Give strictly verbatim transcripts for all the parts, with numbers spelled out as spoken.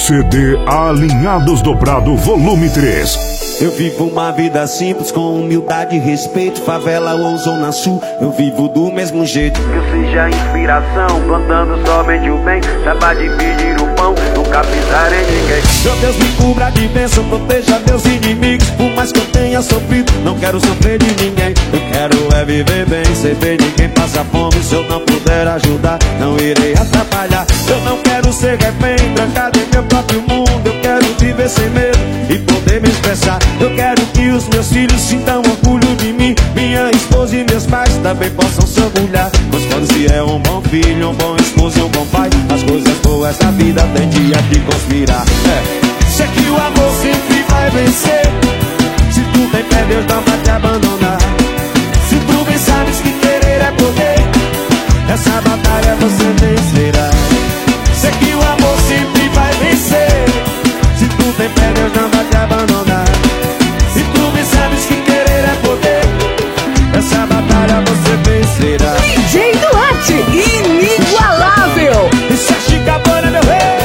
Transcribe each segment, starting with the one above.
C D Alinhados do Prado, volume três. Eu vivo uma vida simples, com humildade e respeito. Favela ou zona sul, eu vivo do mesmo jeito. Que eu seja inspiração, plantando somente o bem. Saiba dividir o pão, nunca pisar em ninguém. Meu Deus me cubra de bênção, proteja meus inimigos. Por mais que eu tenha sofrido, não quero sofrer de ninguém. Eu quero é viver bem, sem ver ninguém passar fome. Se eu não puder ajudar, não irei atrapalhar. Eu não quero ser refém, trancado em meu próprio mundo. Eu quero viver sem medo e poder me expressar. Eu quero que os meus filhos sintam orgulho de mim. Minha esposa e meus pais também possam se orgulhar. Pois quando se é um bom filho, um bom esposo e um bom pai, as coisas boas da vida tem dia de conspirar. É. Sei que o amor sempre vai vencer. Se tu tem fé, Deus não vai te abandonar. Se tu bem sabes que querer é poder, essa batalha você vencerá. Sei que o amor sempre vai vencer. Se tu tem fé, Deus não vai te abandonar. Se tu bem sabes que querer é poder, essa batalha você vencerá. D J Duarte, inigualável. Isso é Chicabana, meu rei.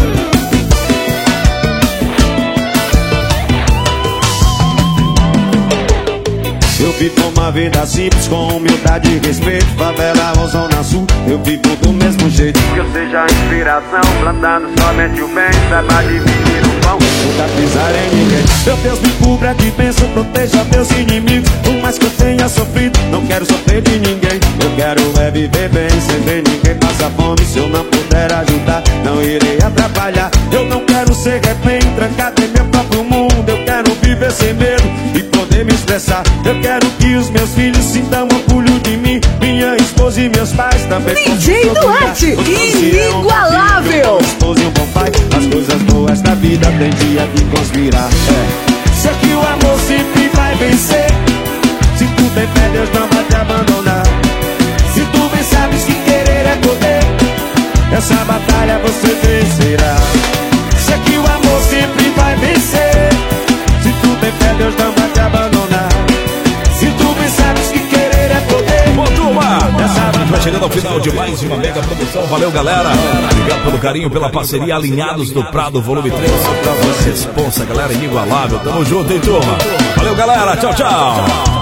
Eu vivo uma vida simples, com humildade e respeito. Favela ou zona sul, eu vivo do mesmo jeito. Que eu seja inspiração, plantando somente o bem. Saiba dividir o pão, nunca pisar em ninguém. Meu Deus me cubra de bênção, proteja meus inimigos. Por mais que eu tenha sofrido, não quero sofrer de ninguém. Eu quero é viver bem, sem ver ninguém passar fome. Se eu não puder ajudar, não irei atrapalhar. Eu não quero ser refém, trancado em meu próprio mundo. Eu quero viver sem medo e poder me expressar. Eu quero que os meus filhos sintam orgulho de mim. Minha esposa e meus pais também. D J Duarte, inigualável. Esposa e um bom pai, as coisas boas da vida tem dia de conspirar. É. Sei que o amor sempre vai vencer. Se tu tem fé, Deus não vai te abandonar. Se tu bem sabes que querer é poder, essa batalha você vencerá. Sei que o amor sempre vai vencer. Se tu tem fé, Deus não vai te abandonar. Se tu bem sabes que querer é poder. Bom, turma, a gente vai chegando ao final de mais uma mega produção. Valeu, galera. Obrigado pelo carinho, pela parceria. Alinhados do Prado, volume três. Responsa, galera, inigualável. Tamo junto, hein, turma. Valeu, galera. Tchau, tchau.